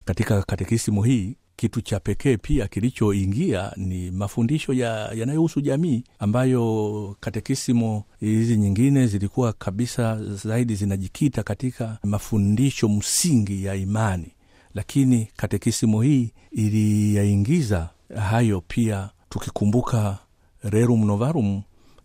katika katekisimu hii kitu cha pekee pia kilichoingia ni mafundisho yanayohusu jamii, ambayo katekisimu hizi nyingine zilikuwa kabisa zaidi zinajikita katika mafundisho msingi ya imani, lakini katekisimu hii iliyaingiza hayo pia, tukikumbuka Rerum Novarum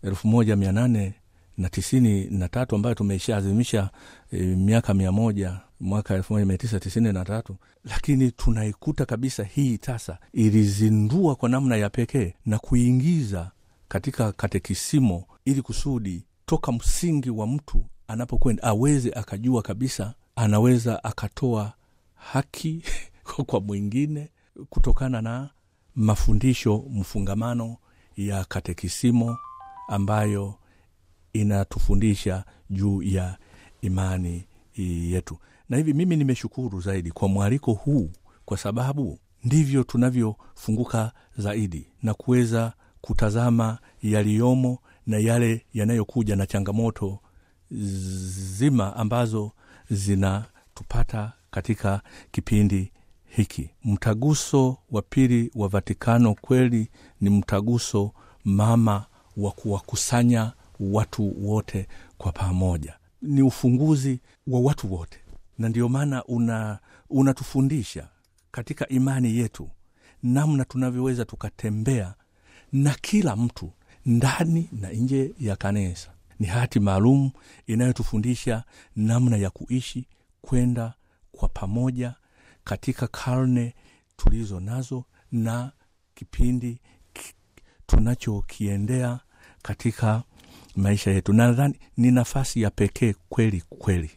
1893 ambayo tumeshaadhimisha miaka 100 mwaka 1993, lakini tunaikuta kabisa hii sasa ilizindua kwa namna ya pekee na kuingiza katika katekisimo, ili kusudi toka msingi wa mtu anapokwenda aweze akajua kabisa anaweza akatoa haki kwa mwingine kutokana na mafundisho mfungamano ya katekisimo ambayo inatufundisha juu ya imani yetu. Na hivi mimi nimeshukuru zaidi kwa mwaliko huu, kwa sababu ndivyo tunavyofunguka zaidi na kuweza kutazama yaliyomo na yale yanayokuja na changamoto zima ambazo zinatupata katika kipindi hiki. Mtaguso wa pili wa Vatikano kweli ni mtaguso mama wa kuwakusanya watu wote kwa pamoja. Ni ufunguzi wa watu wote, na ndio maana unatufundisha katika imani yetu namna tunavyoweza tukatembea na kila mtu ndani na nje ya kanisa. Ni hati maalum inayotufundisha namna ya kuishi kwenda kwa pamoja katika karne tulizo nazo na kipindi tunachokiendea katika maisha yetu. Nadhani ni nafasi ya pekee kweli